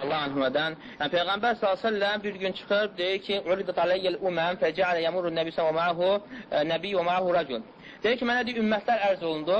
Allah anhümədən. Yəni, Peyğəmbər s.ə.v bir gün çıxır, deyir ki, "Uridat aleyyəl uməm fəcəalə yəmurun nəbisə və ma'ahu nəbi və ma'ahu racul." Deyir ki, mənə deyir, ümmətlər ərz olundu.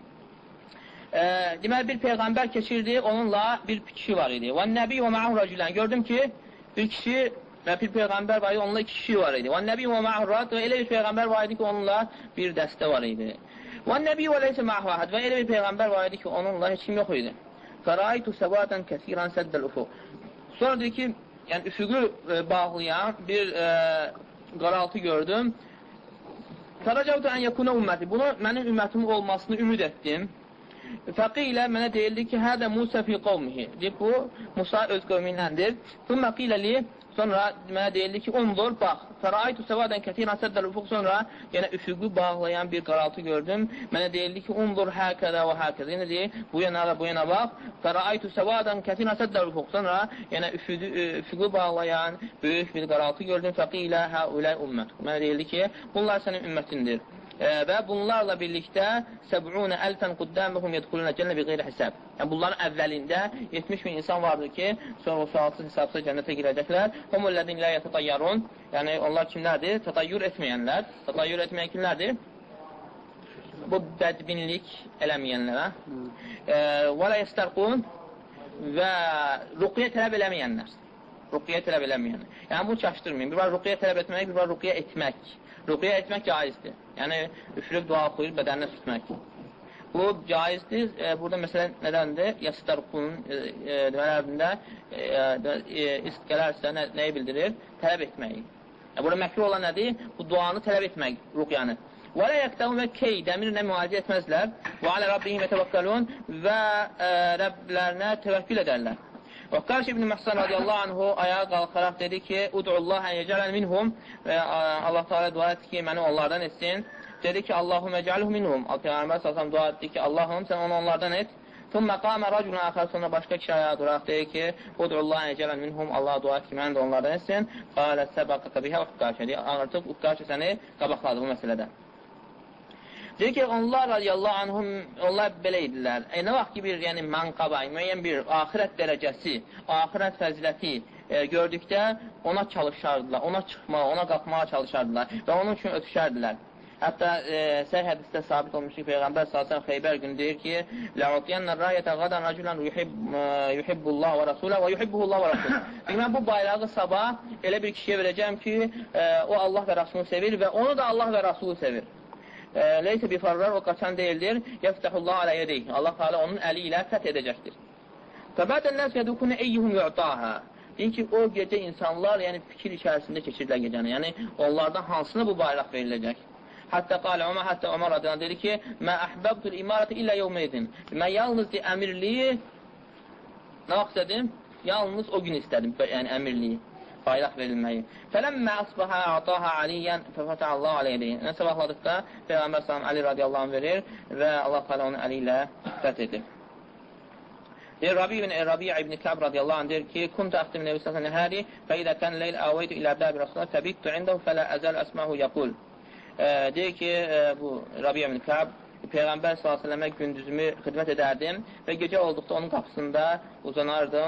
Deməli, bir Peyğəmbər keçirdi, onunla bir kişi var idi. Və nəbi və ma'ahu racülən. Gördüm ki, bir kişi və bir Peyğəmbər var idi, onunla iki kişi var idi. Və nəbi və ma'ahu racül, elə bir Peyğəmbər var idi ki, onunla bir dəstə var idi. Və nəbi və leysə ma'ahu ahad, və elə bir Peyğəmbər var idi ki, onunla heç kim yox idi. Fəraitu səvadən kəsiran səddəl ufuq. Sonra deyir ki, yəni üfüqü bağlayan bir qaraltı gördüm. Fərəcəvdə ən yəkuna ümməti. Bunu mənim ümmətim olmasını ümid etdim. Fəqilə mənə deyildi ki, hədə Musa fi qovmihi. Deyir, bu Musa öz qövmindəndir. Thumma qiləli, sonra mənə deyildi ki, ondur, bax. Fəraitu səvadən kəsiran səddəl ufuq. Sonra yenə üfüqü bağlayan bir qaraltı gördüm. Mənə deyildi ki, ondur həkədə və həkədə. Yenə deyir, bu yana və bu yana bax. Fəraitu səvadən kəsiran səddəl ufuq. Sonra yenə üfüqü bağlayan böyük bir qaraltı gördüm. Fəqilə həulə ümmət. Mənə deyildi ki, bunlar sənin ümmətindir. Və bunlarla birlikdə 70.000 quddaməhum yedxuluna cənnə bi qeyri hesab. Yəni bunların əvvəlində 70.000 insan vardır ki, sonra sualsız hesabsız cənnətə girəcəklər. Humullədin la yatatayyarun. Yəni onlar kimlərdir? Tatayyur etməyənlər. Tatayyur etməyən kimlərdir? Bu bədbinlik eləməyənlərə. Və la yestərqun və ruqiyyə tələb eləməyənlər. Ruqiyyə tələb eləməyənlər. Yəni bu çaşdırmayın. Bir var ruqiyyə tələb etmək, bir var ruqiyyə etmək. Ruqiyyə etmək caizdir. Yəni, üfürüb dua oxuyur, bədəninə sürtmək. Bu caizdir. Burada məsələn nədəndir? Yastərqunun demələrində istqələrsə nəyi bildirir? Tələb etməyi. Burada məkruh olan nədir? Bu duanı tələb etmək, ruqyanı. Və lə yəqtəvun və key, dəmirlə müalicə etməzlər. Və alə Rabbihim və təvəkkəlun və Rəblərinə təvəkkül edərlər. Və Qarş ibn Məhsən radiyallahu anhu ayağa qalxaraq dedi ki, Ud'ullah ən yecələn minhum və Allah Teala dua etdi ki, məni onlardan etsin. Dedi ki, Allahumə cəluhu minhum. Peyğəmbər sallallahu dua etdi ki, Allahım sən onu onlardan et. Thumma qama raculun axar, sonra başqa kişi ayağa duraq dedi ki, Ud'ullah ən yecələn minhum. Allah dua etdi ki, məni də onlardan etsin. Qalə səbəqə bihə və Qarş. Artıq Qarş səni qabaqladı bu məsələdə. Deyir ki, onlar radiyallahu anhum, onlar belə idilər. Nə vaxt ki, bir mənqaba, müəyyən bir axirət dərəcəsi, axirət fəziləti gördükdə ona çalışardılar, ona çıxmağa, ona qalxmağa çalışardılar və onun üçün ötüşərdilər. Hətta səhih hədisdə sabit olmuş ki, Peyğəmbər s.ə.v Xeybər günü deyir ki, لَعُطِيَنَّ الرَّايَةَ غَدًا رَجُلًا يُحِبُّ اللّٰهُ وَرَسُولَهُ وَيُحِبُّهُ اللّٰهُ وَرَسُولَهُ. Deyir, bu bayrağı sabah elə bir kişiyə verəcəm ki, o Allah və Rasulunu sevir və onu da Allah və Rasulu sevir. Leysə bifarrar, o qaçan deyildir. Yəftəhullah alə yedeyh. Allah Teala onun əli ilə fəth edəcəkdir. Fəbədən nəs yədukunu eyyuhum yu'taha. Deyir ki, o gecə insanlar fikir içərisində keçirlər gecəni. Yəni, onlardan hansına bu bayraq veriləcək? Hətta qalə Ömər, hətta Ömər adına dedi ki, mə əhbəbtul imarəti illə yevmeydin. Mən yalnız əmirliyi nə vaxt istədim? Yalnız o gün istədim, yəni əmirliyi. Bayraq verilməyi. Fələmmə əsbəhə ataha aliyyən fəfətəallahu aleyhiyyən. Nə sabahladıqda Peyğəmbər s.ə.v Ali radiyallahu anh verir və Allah Teala onun əli ilə fəth edir. Deyir, Rabi'a ibn Kəb radiyallahu anh deyir ki, Kuntu əxtim nəbi s.ə.v nəhəri fəidə kən leyl əveytü ilə əbdəbi Rasulullah fəbittu indəhu fələ əzəl əsməhu yəqul. Deyir ki, bu Rabi'a ibn Kəb Peyğəmbər s.ə.və gündüzümü xidmət edərdim və gecə olduqda onun qapısında uzanardım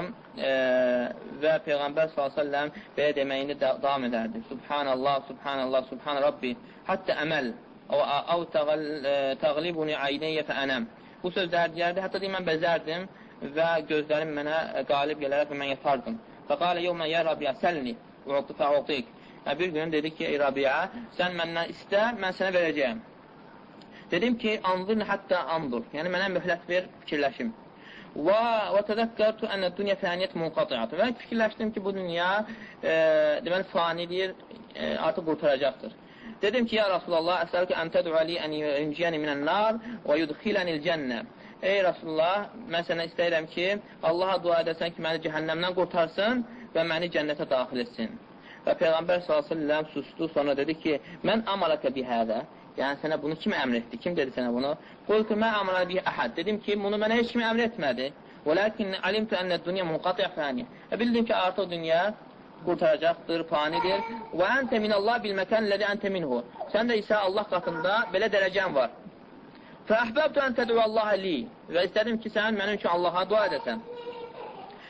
və Peyğəmbər s.ə.v belə deməyini davam edərdi. Subhanallah, Subhanallah, Subhan Rabbi, hətta əməl, əv təğlibuni aynəyyə fəənəm. Bu sözlər deyərdi, hətta deyim, mən bəzərdim və gözlərim mənə qalib gələrək və mən yatardım. Fəqalə yevmə yə Rabbiyə səlni, fəuqtik. Bir gün dedi ki, ey Rabbiyə, sən məndən istə, mən sənə verəcəyəm. Dedim ki, anzurni hətta andur. Yəni, mənə mühlət ver, fikirləşim. Və tədəkkərtu ənə dünya fəniyyət munqatiyyatı. Və fikirləşdim ki, bu dünya deməli, fanidir, artıq qurtaracaqdır. Dedim ki, ya Rasulallah, əsəlki ən təd'u-li ən yünciyəni minən nar və yudxilənil cənnə. Ey Rasulullah, mən sənə istəyirəm ki, Allaha dua edəsən ki, məni cəhənnəmdən qurtarsın və məni cənnətə daxil etsin. Və Peyğəmbər s.ə.v sustu, sonra dedi ki, mən amaləkə bihədə. Yəni, sənə bunu kim əmr etdi? Kim dedi sənə bunu? Qultu mə əmrə bih əhəd. Dedim ki, bunu mənə heç kim əmr etmədi. Və lakin alimtu ənə dünya munqatiyə fəniyə. Bildim ki, artıq dünya qurtaracaqdır, fanidir. Və əntə minəllah bilməkən lədi əntə minhu. Sən də isə Allah qatında belə dərəcən var. Fə əhbəbtu ən tədü Allah li. Və istədim ki, sən mənim üçün Allaha dua edəsən.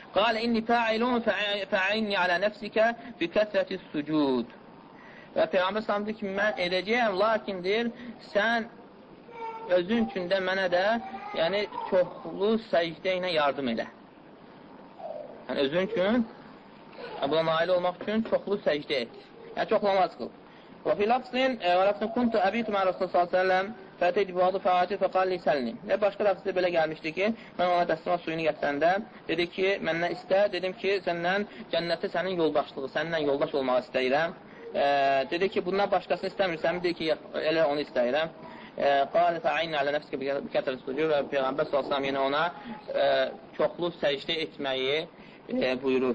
Qalə inni fa'ilun fa'inni alə nəfsikə bi kəsrətis sucud. Və Peyğəmbər sallallahu əleyhi və səlləm deyir ki, mən edəcəyəm, lakin deyir, sən özün üçün də mənə də, yəni çoxlu səcdə ilə yardım elə. Yəni özün üçün, buna nail olmaq üçün çoxlu səcdə et. Yəni çox namaz qıl. Və fi lafzin kuntu əbitu mə Rasulullah sallallahu əleyhi və səlləm fəteydi bu adı fəati fəqalli səlni. Və başqa lafzda belə gəlmişdi ki, mən ona dəstəmə suyunu gətirəndə dedi ki, məndən istə, dedim ki, səndən cənnətdə sənin yoldaşlığı, səninlə yoldaş olmaq istəyirəm. Dedi ki, bundan başqasını istəmirsən, dedi ki, elə onu istəyirəm. Qalə fə'inni alə nəfsikə bi kəsrətis sucud və Peyğəmbər sallallahu əleyhi və səlləm yenə ona çoxlu səcdə etməyi buyurur.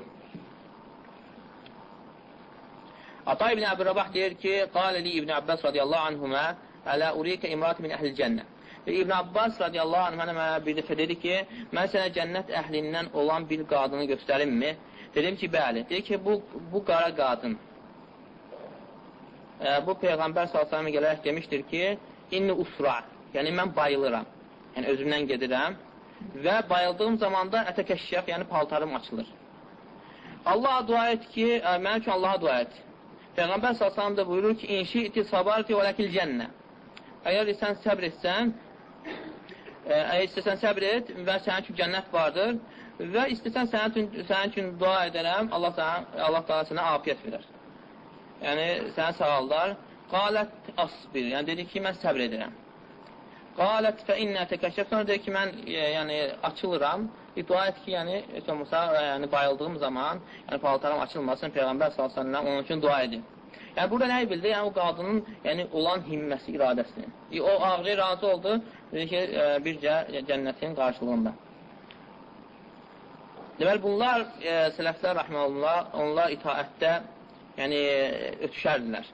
Ata İbn Əbi Rabah deyir ki, qalə li İbn Abbas radiyallahu anhumə ələ urikə imrat min əhl-i cənnə. İbn Abbas radiyallahu anhumə mənə bir dəfə dedi ki, mən sənə cənnət əhlindən olan bir qadını göstərimmi? Dedim ki, bəli. Deyir ki, bu qara qadın. Bu Peyğəmbər s.ə.və gələrək demişdir ki, inni usra, yəni mən bayılıram, yəni özümdən gedirəm və bayıldığım zamanda ətəkəşşəf, yəni paltarım açılır. Allaha dua et ki, mənim üçün Allaha dua et. Peyğəmbər s.ə.v də buyurur ki, inşi iti sabarti və ləkil cənnə. Əgər sən səbr etsən, əgər istəsən səbr et və sənin üçün cənnət vardır və istəsən sənin üçün dua edərəm, Allah sənə afiyyət verər. Yəni, sənə sağaldar. Qalət asbir, yəni dedi ki, mən səbr edirəm. Qalət fə innə təkəşəf, sonra dedi ki, mən açılıram. Dua et ki, yəni bayıldığım zaman, yəni paltarım açılmasın, Peyğəmbər s.ə.v onun üçün dua edin. Yəni, burada nəyi bildi? Yəni, o qadının olan himməsi, iradəsini. O ağrı razı oldu, dedi ki, bircə cənnətin qarşılığında. Deməli, bunlar, sələflər, rəhməlullah, onlar itaətdə ötüşərdilər.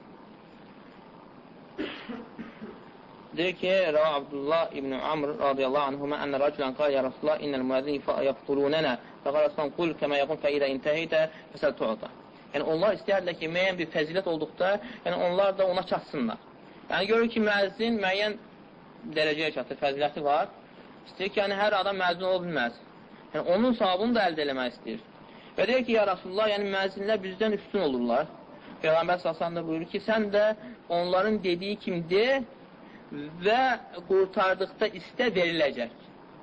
Deyir ki, Rəva Abdullah ibn Amr radiyallahu anhumə ənə rəculən qal ya Rasulullah innəl müəzzini yəftulunənə fəqal Aslan qul kəmə yəqun fəidə intəhiydə fəsəl tuğda. Yəni, onlar istəyərlər ki, müəyyən bir fəzilət olduqda, yəni onlar da ona çatsınlar. Yəni, görür ki, müəzzin müəyyən dərəcəyə çatır, fəziləti var. İstəyir ki, yəni, hər adam müəzzin ola bilməz. Yəni, onun savabını da əldə eləmək istəyir. Və deyir ki, ya Rasulullah, yəni müəzzinlər bizdən üstün olurlar. Peyğəmbər s.ə.v buyurur ki, sən də onların dediyi kimi de və qurtardıqda istə veriləcək.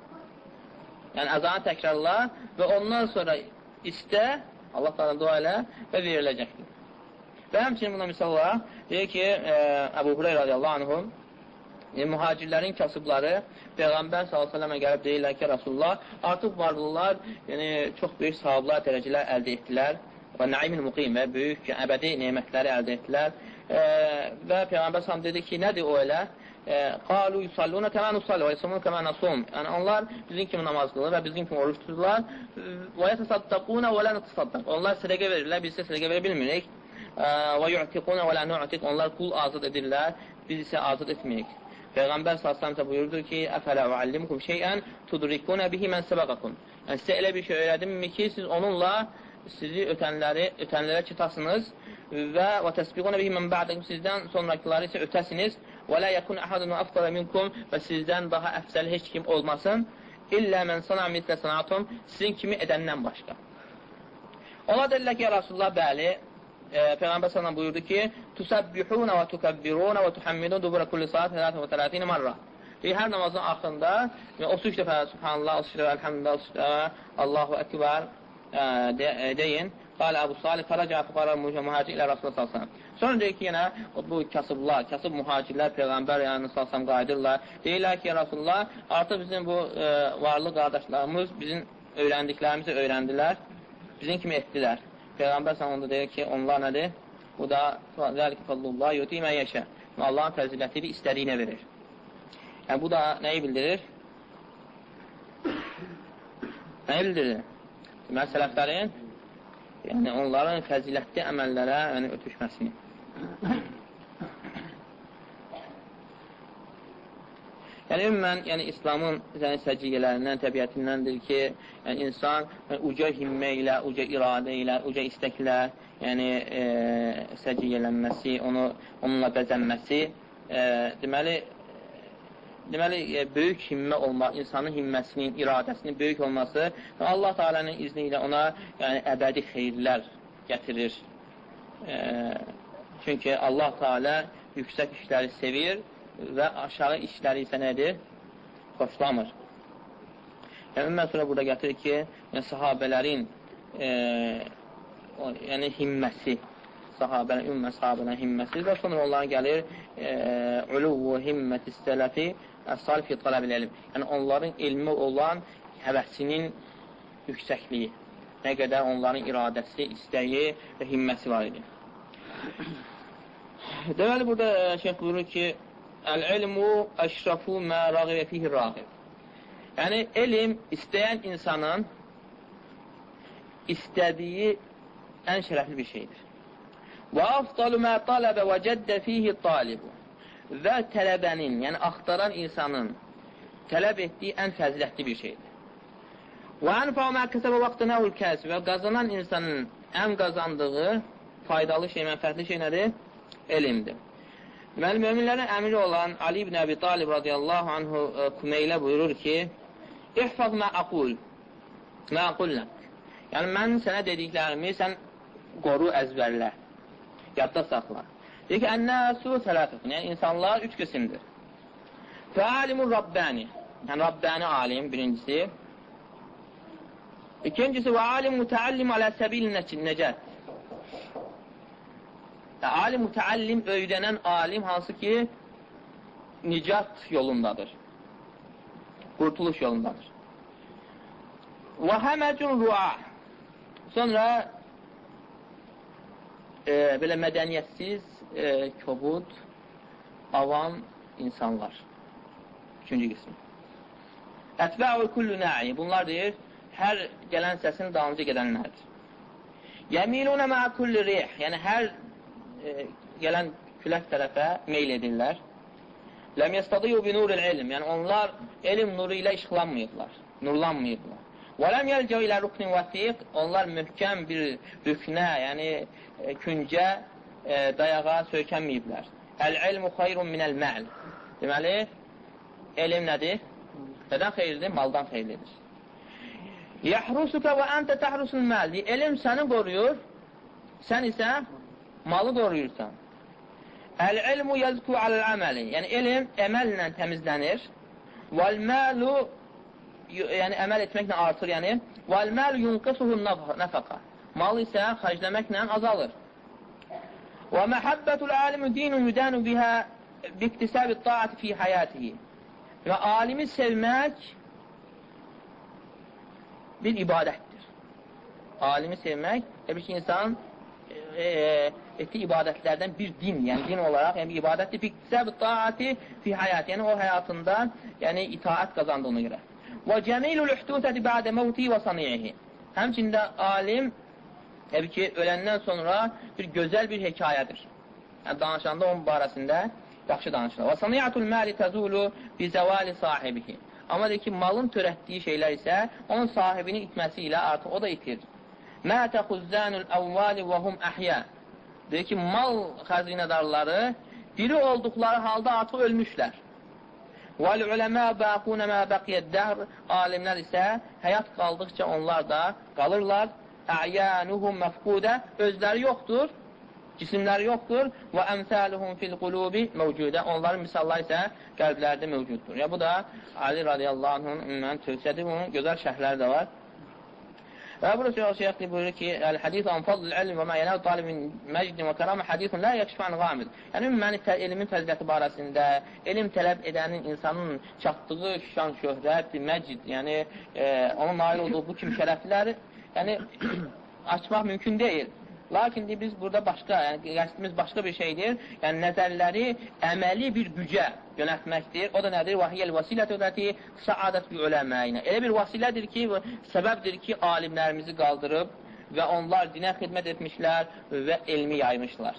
Yəni, əzanı təkrarla və ondan sonra istə, Allah da dua elə və veriləcəkdir. Və həmçinin buna misal olaraq, deyir ki, Əbu Hureyra radiyallahu anhum, mühacirlərin kasıbları Peyğəmbər s.ə.və gəlib deyirlər ki, Rasulullah, artıq varlılar, yəni çox böyük sahablar, dərəcələr əldə etdilər və nəimin muqim və böyük əbədi nemətləri əldə etdilər və Peyğəmbər s.ə.v dedi ki, nədir o elə? Qalu yusalluna kəmə nusalli və yusalluna kəmə nasum. Yəni, onlar bizim kimi namaz qılır və bizim kimi oruç tuturlar və yətəsaddaquna və lə nətəsaddaq. Onlar sədəqə verirlər, biz isə sədəqə verə bilmirik. Və yu'tiquna və lə nu'tiq. Onlar qul azad edirlər, biz isə azad etmirik. Peyğəmbər s.ə.v buyurdu ki, əfələ uallimkum şeyən tudrikuna bihi mən səbəqakum. Yəni, sizə elə bir şey öyrədimmi ki, siz onunla sizi ötənlərə çatasınız və təsbiquna bihi mən ba'dakum, sizdən sonrakiləri isə ötəsiniz və lə yəkun əhədun əfqələ minkum və sizdən daha əfsəl heç kim olmasın illə mən sana mitlə sanatum, sizin kimi edəndən başqa. Ona deyirlər ki, ya Rasulullah, bəli, Peyğəmbər s.ə.v buyurdu ki, tusabbihuna və tukabbiruna və tuhammidun dubura kulli saat 33 marra. Hər namazın axırında 33 dəfə Subhanallah, 33 dəfə Elhamdülillah, 33 dəfə Allahu Ekber deyin. Qalə Əbu Salih, fərəcə fəqarar mühacir ilə Rasulullah s.ə.v. Sonra deyir ki, yenə bu kasıblar, kasıb mühacirlər Peyğəmbər s.ə.v qayıdırlar. Deyirlər ki, Rasulullah, artıq bizim bu varlı qardaşlarımız bizim öyrəndiklərimizi öyrəndilər, bizim kimi etdilər. Peyğəmbər s.ə.v deyir ki, onlar nədir? Bu da zəlik fəllullah yuti məyyəşə. Allahın fəzilətidir, istədiyinə verir. Yəni, bu da nəyi bildirir? Nəyi bildirir? Deməli, sələflərin, yəni onların fəzilətli əməllərə ötüşməsini. Yəni, ümumən, İslamın səciyyələrindən, təbiyyətindəndir ki, insan uca himmə ilə, uca iradə ilə, uca istəklə səciyyələnməsi, onunla bəzənməsi, deməli, deməli, böyük himmə olmaq, insanın himməsinin, iradəsinin böyük olması Allah Teala'nın izni ilə ona yəni, əbədi xeyirlər gətirir. Çünki Allah Teala yüksək işləri sevir və aşağı işləri isə nədir? Xoşlamır. Yəni, Ümmət sonra burada gətirir ki, yəni, sahabələrin yəni himməsi, sahabələrin himməsi və sonra onların gəlir uluvu himməti sələfi əs-salih fi tələbil elm. Yəni, onların elmi olan həvəsinin yüksəkliyi, nə qədər onların iradəsi, istəyi və himməsi var idi. Deməli, burada şeyh buyurur ki, əl-ilmu əşrafu mə rağibə fihi rağib. Yəni, elm istəyən insanın istədiyi ən şərəfli bir şeydir. Və afdalu mə taləbə və cəddə fihi talibu. Və tələbənin, yəni axtaran insanın tələb etdiyi ən fəzilətli bir şeydir. Və ənfəu mə kəsəbə vaxtınəvül kəs və qazanan insanın ən qazandığı faydalı şey, mənfətli şey nədir? Elmdir. Deməli, möminlərin əmiri olan Ali ibn Əbi Talib radiyallahu anhu Kumeylə buyurur ki, İhfaz mə aqul, mə aqullək. Yəni, mən sənə dediklərimi sən qoru əzbərlə, yadda saxla. Deyir ki, ənnəsu sələfətun, yəni insanlar üç qismdir. Fəalimun Rabbani, yəni Rabbani alim birincisi. İkincisi, və alim mütəallim alə səbil nəcət. Alim mütəallim, öyrənən alim, hansı ki, nicat yolundadır, qurtuluş yolundadır. Və həməcun ruah. Sonra belə mədəniyyətsiz, kobud, avam insanlar. Üçüncü qismi. Ətbə'u kullu na'i. Bunlar deyir, hər gələn səsin dalınca gedənlərdir. Yəminunə mə'ə kulli rih. Yəni, hər gələn külək tərəfə meyl edirlər. Ləm yəstadiyu bi nuril ilm. Yəni, onlar elm nuru ilə işıqlanmayıblar, nurlanmayıblar. Və ləm yəlcəu ilə ruknin vəsiq. Onlar möhkəm bir rüknə, yəni küncə, dayağa söykənməyiblər. Əl-ilmu xayrun minəl mə'l. Deməli, elm nədir? Nədən xeyirdir? Maldan xeyirlidir. Yəhrusuka və əntə təhrusul məl. Elm səni qoruyur, sən isə malı qoruyursan. Əl-ilmu yəzku aləl-əməli. Yəni, elm əməllə təmizlənir. Vəl-məlu, yəni əməl etməklə artır, yəni. Vəl-məlu yunqisuhu nəfəqa. Mal isə xərcləməklə azalır. Və məhəbbətul alimu dinun yüdənu bihə biktisəbi taati fi həyatihi. Və alimi sevmək bir ibadətdir. Alimi sevmək, təbii ki, insan etdiyi ibadətlərdən bir din, yəni din olaraq, yəni ibadətdir. Biktisəbi taati fi həyati, yəni o həyatında yəni itaat qazandığına görə. Və cəmilul ühdusəti bə'də məvti və sani'ihi. Həmçində alim təbii ki, öləndən sonra bir gözəl bir hekayədir. Yəni, danışanda onun barəsində yaxşı danışılır. Və saniyatul məli təzulu bi zəvali sahibihi. Amma deyir ki, malın törətdiyi şeylər isə onun sahibini itməsi ilə artıq o da itir. Mətə xuzzənül əvvali və hum əhyə. Deyir ki, mal xəzinədarları diri olduqları halda artıq ölmüşlər. Vəl-uləmə bəqunə mə bəqiyyət dəhr. Alimlər isə həyat qaldıqca onlar da qalırlar. Ə'yanuhum məfqudə, özləri yoxdur, cisimləri yoxdur və əmsəluhum fil qulubi mövcudə, onların misalları isə qəlblərdə mövcuddur. Ya, bu da Ali radiyallahu anh'ın tövsiyədir, bunun gözəl şərhləri də var. Və burada şeyh buyurur ki, Əl-hədis anfadl ilm və mə yənəv talibin məcdin və kəramə hədisun lə yəkşifən qamid. Yəni, elmin fəziləti barəsində, elm tələb edənin insanın çatdığı şan, şöhrət, məcd, yəni onun nail olduğu bu kimi şərəfləri yəni, açmaq mümkün deyil. Lakin biz burada başqa, yəni qəsdimiz başqa bir şeydir. Yəni, nəzərləri əməli bir gücə yönətməkdir. O da nədir? Vahiyyəl vasiləti ödəti saadət bi öləməyinə. Elə bir vasilədir ki, səbəbdir ki, alimlərimizi qaldırıb və onlar dinə xidmət etmişlər və elmi yaymışlar.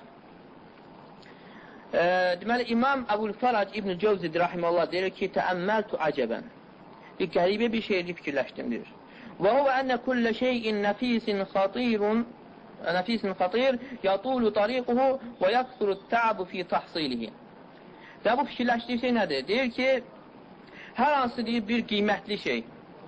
Deməli, İmam Əbul-Fərac İbn-i Cəvzid rahiməllah deyir ki, təəmməltu acəbən. Bir qəribə bir şeydir fikirləşdim, deyir. Və huvə ənə kullə şeyin nəfisin xatir yatulu tariquhu və yaksuru ta'bu fi tahsilihi. Və bu fikirləşdiyi şey nədir? Deyir ki, Hər hansı deyir bir qiymətli şey.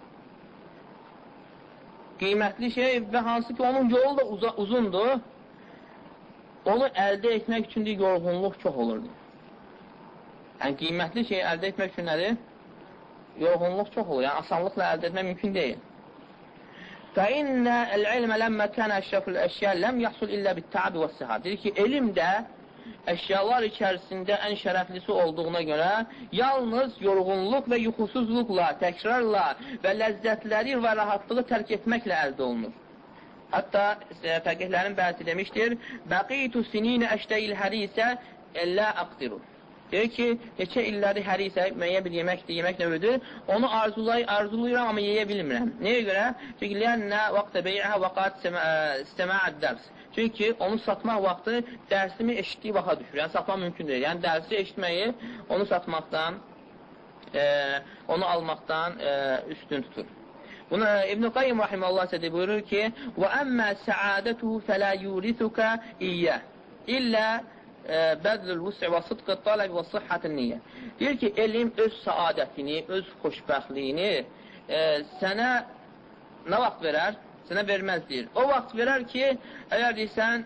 Qiymətli şey və hansı ki onun yolu da uzundur, onu əldə etmək üçün deyir, yorğunluq çox olur. Yəni, qiymətli şey əldə etmək üçün nədir? Yorğunluq çox olur. Yəni, asanlıqla əldə etmək mümkün deyil. فَإِنَّ الْعِلْمَ لَمَّا كَانَ أَشْرَفُ الْأَشْيَاءِ لَمْ يَحْصُلْ إِلَّا بِالتَّعَبِ وَالسِّحَةِ. Deyir ki, elm də əşyalar içərisində ən şərəflisi olduğuna görə yalnız yorğunluq və yuxusuzluqla, təkrarla və ləzzətləri və rahatlığı tərk etməklə əldə olunur. Hətta fəqihlərin bəzi demişdir, Bəqitu sininə əşdəyil hərisə əllə əqdiru. Deyir ki, neçə illəri hərisə, müəyyən bir yemək növüdür, onu arzulayıram, amma yeyə bilmirəm. Nəyə görə? Çünki liyənnə vaxtə bey'ə vəqat istəməəd dərs. Çünki onu satmaq vaxtı dərsimi eşitdiyi vaxa düşür. Yəni, satmaq mümkün deyil. Yəni, dərsi eşitməyi onu satmaqdan, onu almaqdan üstün tutur. Bunu İbn-i Qayyim Rahiməllah sədə buyurur ki, وَأَمَّا سَعَادَتُهُ فَلَا يُورِثُكَ إِيَّهِ İllə bəzlül vus'i və sıdqı tələb və sıhhətin niyyə. Deyir ki, elm öz saadətini, öz xoşbəxtliyini sənə nə vaxt verər? Sənə verməz deyir. O vaxt verər ki, əgər deyirsən,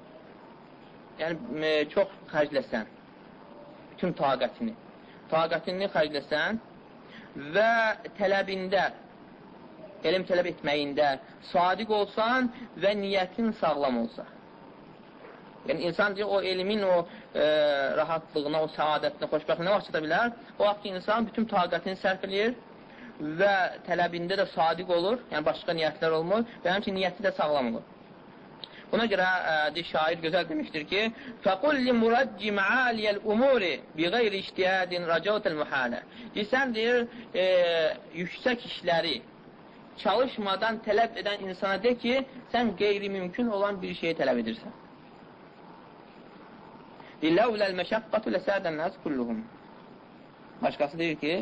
yəni çox xərcləsən, bütün taqətini xərcləsən və tələbində, elm tələb etməyində sadiq olsan və niyyətin sağlam olsa. Yəni, insan deyir, o elmin o rahatlığına, o səadətinə, xoşbəxtliyinə nə vaxt çata bilər? O vaxt ki, insan bütün taqətini sərf edir və tələbində də sadiq olur, yəni başqa niyyətlər olmur və həmçin niyyəti də sağlam olur. Buna görə şair gözəl demişdir ki, فَقُلْ لِمُرَجِّ مَعَالِيَ الْأُمُورِ بِغَيْرِ اِشْتِيَادٍ رَجَوْتَ الْمُحَالَ. Deyirsən, deyir, yüksək işləri çalışmadan tələb edən insana de ki, sən qeyri-mümkün olan bir şeyi tələb edirsən. لَوْلَا الْمَشَقَّةُ لَسَادَ النَّاسُ كُلُّهُمْ. Başqası deyir ki,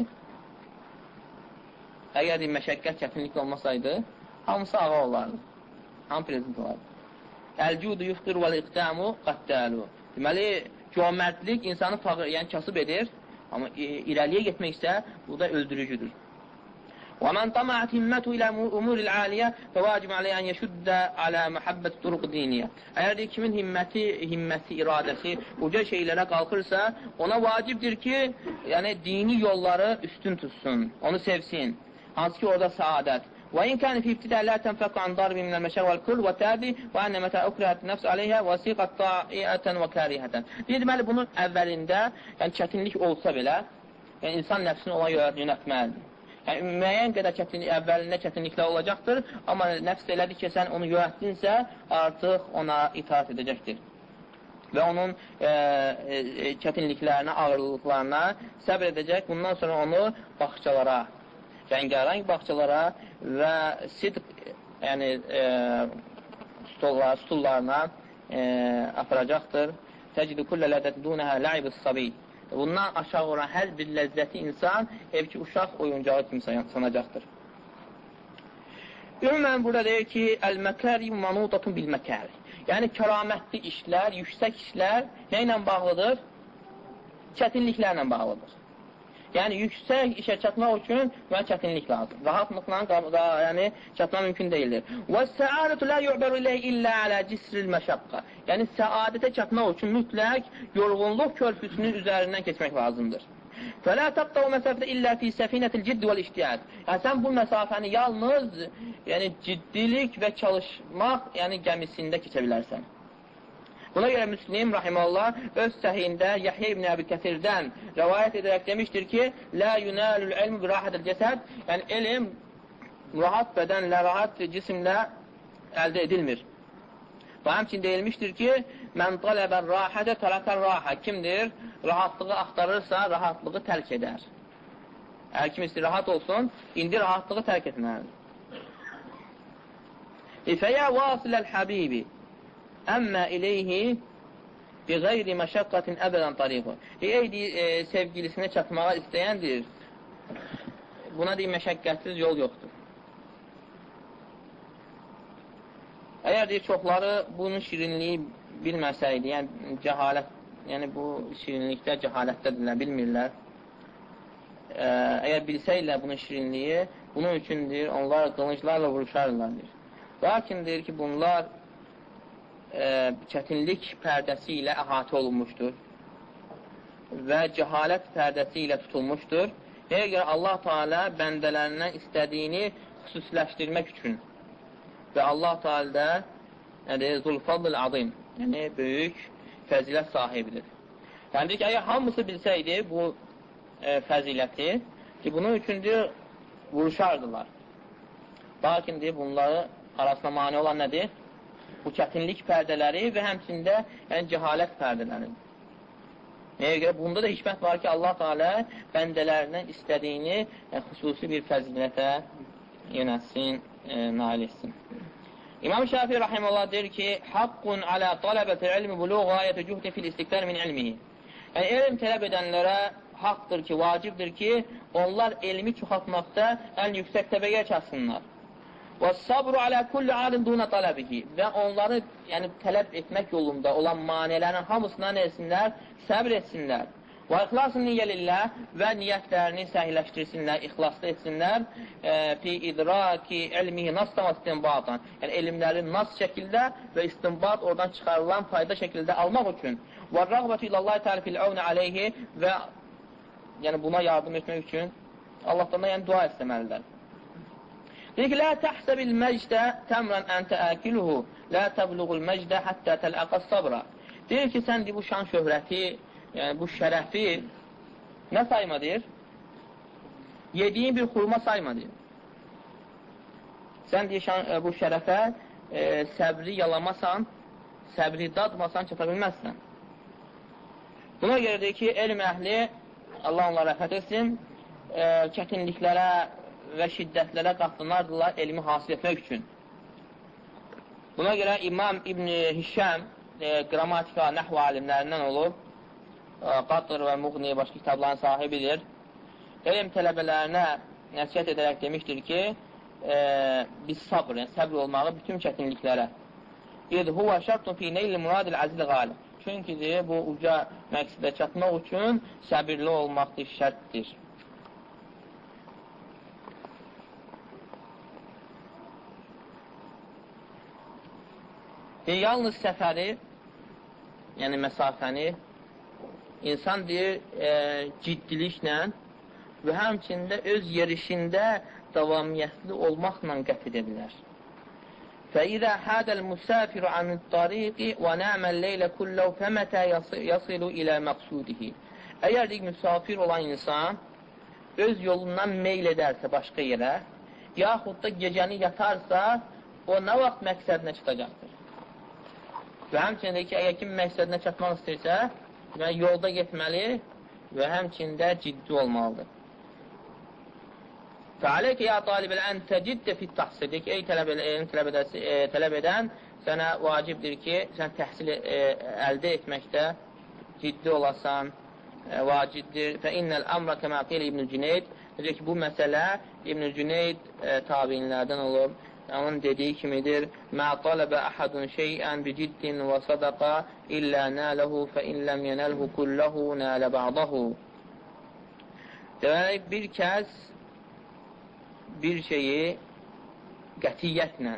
əgər məşəqqət çətinlik olmasaydı, hamısı ağa olardı, hamı prezident olardı. Əl-cudu yufqir vəl-iqdamu qattalu. Deməli, cömertlik insanı yəni kasıb edir, amma irəliyə getmək isə bu da öldürücüdür. وَمَنْ طَمَعَتْ هِمَّتُ إِلَى أُمُورِ الْعَالِيَةِ فَوَاجِبْ عَلَيْهِ أَنْ يَشُدَّ عَلَى مَحَبَّةِ طُرُقِ دِينِيَّةِ. Əgər kimin himməti, iradəsi uca şeylərə qalxırsa, ona vacibdir ki, yəni dini yolları üstün tutsun, onu sevsin. Hansı ki, orada saadət. وَاِنْ كَانِ فِي اِبْتِدَى لَا تَنْفَقُ عَنْ ضَرْبِ مِنَ الْمَشَغْ وَالْكُلْ وَتَابِ وَاَنَّ مَتَا اُكْرَهَتْ نَفْسُ عَلَيْهَا وَسِيقَتْ طَائِئَةً وَكَارِهَةً. Deməli, bunun əvvəlində, yəni çətinlik olsa belə, yəni insan nəfsini ona yönətməlidir. Yəni, müəyyən qədər əvvəlində çətinliklər olacaqdır, amma nəfs elədir ki, sən onu yönətdinsə, artıq ona itaat edəcəkdir. Və onun çətinliklərinə, ağırlıqlarına səbr edəcək, bundan sonra onu bağçalara, rəngarəng bağçalara və sidq, yəni stullarına aparacaqdır. Təcidu kullə lədət dunəhə ləib-i sabi. Bundan aşağı olan hər bir ləzzəti insan evki uşaq oyuncağı kimi sanacaqdır. Ümumən burada deyir ki, əl-məkəri manudatun bil-məkəri. Yəni, kəramətli işlər, yüksək işlər nə ilə bağlıdır? Çətinliklərlə bağlıdır. Yəni, yüksək işə çatmaq üçün çətinlik lazım. Rahatlıqla yəni, çatmaq mümkün deyildir. وَالسَّعَادَةُ لَا يُعْبَرُ إِلَيْهِ إِلَّا عَلَى جِسْرِ الْمَشَقَّةِ. Yəni, səadətə çatmaq üçün mütləq yorğunluq körpüsünün üzərindən keçmək lazımdır. فَلَا تَقْتَوْ مَسَافَةً إِلَّا فِي سَفِينَةِ الْجِدِّ وَالْاِشْتِيَادِ. Yəni, sən bu məsafəni yalnız ciddilik və çalışmaq gəmisində keçə bilərsən. Buna görə Müslim, rahiməllah, öz səhiyində Yahya ibn Əbi Kəsirdən rəvayət edərək demişdir ki, Lə yunəlül ilm bi rahətəl cəsəd. Yəni, elm rahat bədənlə, rahat cisimlə əldə edilmir. Və həmçin deyilmişdir ki, mən tələbən rahətə tərəkən rahə. Kimdir? Rahatlığı axtarırsa, rahatlığı tərk edər. Əgər kim istəyir rahat olsun, indi rahatlığı tərk etməlidir. Fəyə vasiləl həbibi əmmə iləyhi bi qeyri məşəqqətin əbədən tariqu. Ey sevgilisine çatmağa istəyəndir, buna deyil, məşəqqətsiz yol yoxdur. Əgər deyir, çoxları bunun şirinliyi bilməsəydi, yəni cəhalət, yəni bu şirinlikdə cəhalətdədirlər, bilmirlər. əgər bilsəylə bunun şirinliyi, bunun üçün deyir, onlar qılınclarla vuruşarlar deyir. Lakin deyir ki, bunlar çətinlik pərdəsi ilə əhatə olunmuşdur və cəhalət pərdəsi ilə tutulmuşdur. Əgər Allah Teala bəndələrindən istədiyini xüsusiləşdirmək üçün və Allah Teala da Zulfadl Azim, yəni böyük fəzilət sahibidir. Yəni deyir ki, əgər hamısı bilsəydi bu fəziləti ki, bunun üçün deyir, vuruşardılar. Lakin deyir, bunları arasına mane olan nədir? Bu çətinlik pərdələri və həmçində yəni, cəhalət pərdələri. Nəyə görə? Bunda da hikmət var ki, Allah Teala bəndələrindən istədiyini xüsusi bir fəzilətə yönətsin, nail etsin. İmam Şafii rahimehullah deyir ki, haqqun alə tələbətil ilmi buluğ gayətə cühdin fil istiktar min ilmihi. Yəni, elm tələb edənlərə haqdır ki, vacibdir ki, onlar elmi çoxaltmaqda ən yüksək təbəqəyə çatsınlar. Və sabru alə kulli alim duna tələbihi və onları yəni, tələb etmək yolunda olan manələrin hamısına nə etsinlər? Səbr etsinlər. Və ixlasın niyyəlillah və niyyətlərini səhiləşdirsinlər, ixlaslı etsinlər. Fi idraki ilmihi nasdan və istinbatan. Yəni, elmləri nas şəkildə və istinbat oradan çıxarılan fayda şəkildə almaq üçün. Və rəğbətü iləllahi təala fil əvni aleyhi və yəni, buna yardım etmək üçün Allahdan yəni, dua etməlidirlər. Deyir ki, lə təhsəbil məcdə təmrən əntə əkiluhu, lə təbluğul məcdə həttə tələqəs sabra. Deyir ki, sən bu şan şöhrəti, yəni bu şərəfi nə sayma deyir? Yediyin bir xurma sayma deyir. Sən deyir, bu şərəfə səbri yalamasan, səbri dadmasan çata bilməzsən. Buna görə deyir ki, elm əhli, Allah onlara rəhmət etsin, çətinliklərə və şiddətlərə qatlanardılar elmi hasil etmək üçün. Buna görə İmam İbn Hişəm qrammatika, nəhv alimlərindən olub, Qatr və Muğni başqa kitabların sahibidir. Elm tələbələrinə nəsiyyət edərək demişdir ki, biz sabr, yəni səbr olmağı bütün çətinliklərə. İd huvə şərtun fi neyli muradil əzil qalib. Çünki bu uca məqsədə çatmaq üçün səbirli olmaqdır, şərtdir. Yalnız səfəri, yəni məsafəni, insan deyir, ciddiliklə və həmçində öz yerişində davamiyyətli olmaqla qət edə bilər. فَإِذَا حَادَ الْمُسَافِرُ عَنِ الطَّرِيقِ وَنَعْمَ اللَّيْلَ كُلَّهُ فَمَتَى يَصِلُ إِلَى مَقْسُودِهِ. Əgər deyik, müsafir olan insan öz yolundan meyl edərsə başqa yerə, yaxud da gecəni yatarsa, o nə vaxt məqsədinə çıxacaqdır? Və həmçində ki, əgər kim məqsədinə çatmaq istəyirsə, yolda getməli və həmçində ciddi olmalıdır. Fəaləkə ya talibələ ən təciddə fit təhsildik. Ey tələb edən, sənə vacibdir ki, sən təhsil əldə etməkdə ciddi olasan, vacibdir. Fə innəl əmrə kəmə qilə İbn-i Cüneyd. Necə ki, bu məsələ İbn-i Cüneyd tabinlərdən olub. Onun dediyi kimidir. Mə taləbə əhədun şeyən bi ciddin və sadaqa illə nələhu fə illəm yenəlhu kulləhu nələ bə'dahu. Demək, bir kəs bir şeyi qətiyyətlə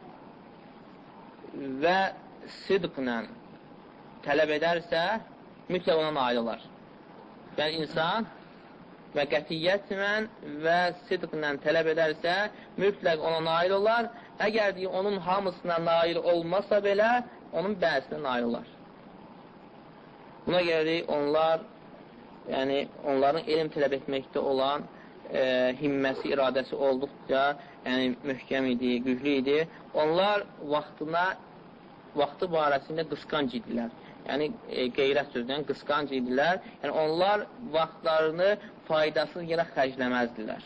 və sidqlə tələb edərsə, mütləq ona nail olar. Yəni, insan və qətiyyətlə və sidqlə tələb edərsə, mütləq ona nail olar. Əgər deyir, onun hamısına nail olmasa belə, onun bəzisinə nail olar. Buna görə onlar, yəni, onların elm tələb etməkdə olan himməsi, iradəsi olduqca yəni, möhkəm idi, güclü idi. Onlar vaxtı barəsində qısqanc idilər. Yəni, qeyrət sözdən qısqanc idilər. Yəni, onlar vaxtlarını faydasız yerə xərcləməzdilər.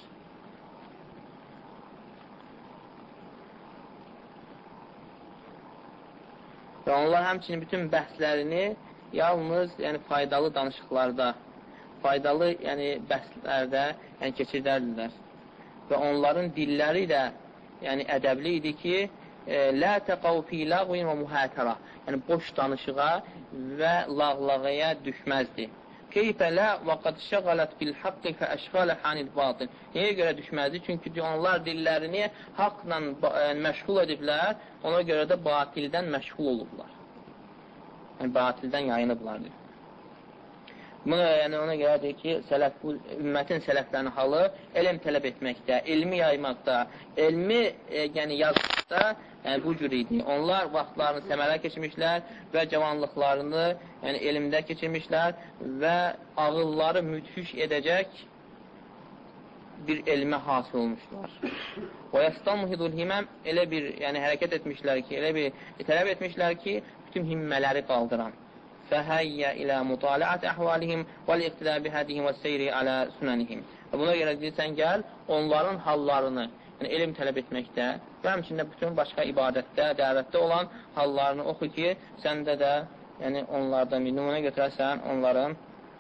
Və onlar həmçinin bütün bəhslərini yalnız yəni, faydalı danışıqlarda, faydalı yəni, bəhslərdə yəni, keçirdərdilər. Və onların dilləri də yəni, ədəbli idi ki, lə təqav fi lağvin və mühətərə, yəni boş danışığa və lağlağıya düşməzdi. keyfə lə və qad şəğalət bil haqqi fə əşğalə hanil batil. Niyə görə düşməzdir? Çünki onlar dillərini haqla məşğul ediblər, ona görə də batildən məşğul olublar. Yəni, batildən yayınıblar. Buna yəni, ona görədir ki, bu ümmətin sələflərinin halı elm tələb etməkdə, elmi yaymaqda, elmi yəni yazmaqda bu cür idi. Onlar vaxtlarını səmərə keçirmişlər və cavanlıqlarını yəni elmdə keçirmişlər və ağılları müthiş edəcək bir elmə hasil olmuşlar. Və yəstanmuhidul himəm elə bir yəni hərəkət etmişlər ki, elə bir tələb etmişlər ki, bütün himmələri qaldıran. Fəhəyyə ilə mutaliət əhvalihim vəl-iqtidə bihədihim və seyri alə sünənihim. Və buna görə deyirsən, gəl, onların hallarını, yəni elm tələb etməkdə və həmçində bütün başqa ibadətdə, dəvətdə olan hallarını oxu ki, səndə də yəni onlardan bir nümunə götürərsən, onların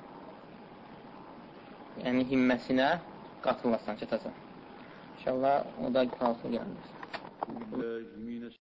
yəni himməsinə qatılırsan, çatasan. İnşallah o da qalsın gəlmir.